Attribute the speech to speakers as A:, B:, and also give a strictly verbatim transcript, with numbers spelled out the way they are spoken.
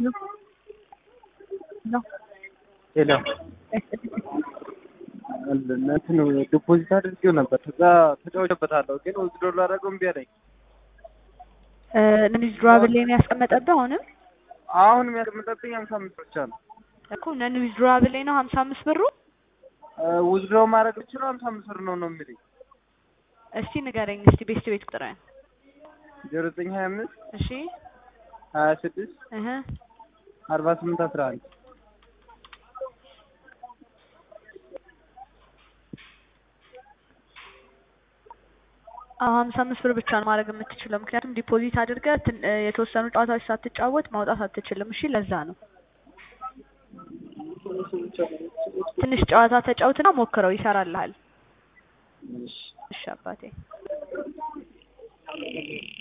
A: No. No.
B: ሄሎ እንትን ዲፖዚት አድርጌው ነበር። ከዛ ተጫውቼበታለሁ ግን ውዝድሮ ላደርገው እምቢ አለኝ።
A: ነን ዊዝድሮዋብል ላይ ነው ያስቀመጠብህ? አሁንም
B: አሁንም ያስቀመጠብኝ ሀምሳ አምስት ብቻ ነው
A: እኮ ነን ዊዝድሮዋብል ላይ ነው ሀምሳ አምስት ብሩ።
B: ውዝድሮ ማድረግ ብችለው ሀምሳ አምስት ብር ነው ነው የሚለኝ።
A: እስቲ ንገረኝ እስቲ ቤስት ቤት ቁጥርህን።
B: ዜሮ ዘጠኝ ሀያ አምስት
A: እሺ
B: ሀያ ስድስት
A: እህ
B: አርባ ስምንት አስራ አንድ
A: አዎ ሀምሳ አምስት ብር ብቻ ነው ማድረግ የምትችለው። ምክንያቱም ዲፖዚት አድርገህ የተወሰኑ ጨዋታዎች ሳትጫወት ማውጣት አትችልም። እሺ ለዛ ነው። ትንሽ ጨዋታ ተጫውትና ሞክረው ይሰራልሃል። እሺ አባቴ